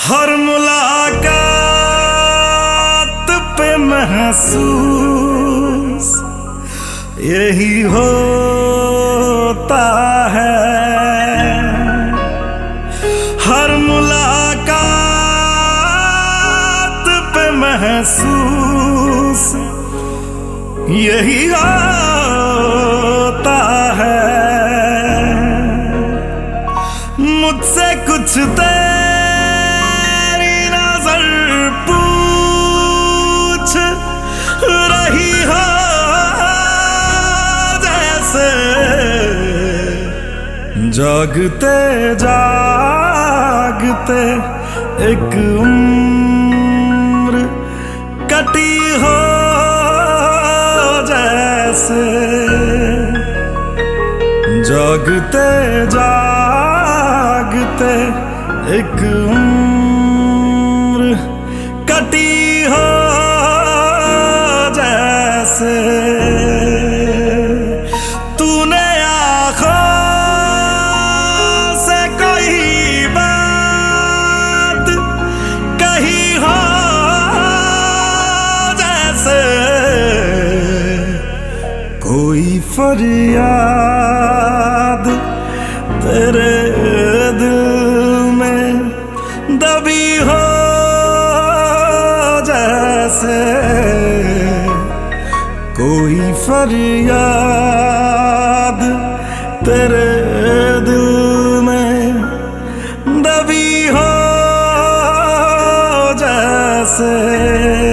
हर मुलाकात पे महसूस यही होता है। हर मुलाकात पे महसूस यही होता है। मुझसे कुछ तेरी नजर पूछ रही हो, जैसे जागते जागते एक उम्र कटी हो, जैसे जागते जागते एक उम्र कटी हो, जैसे तूने आँखों से कोई बात कही हो, जैसे कोई फरियाद तेरे दिल में दबी हो, जैसे कोई फरियाद तेरे दिल में दबी हो, जैसे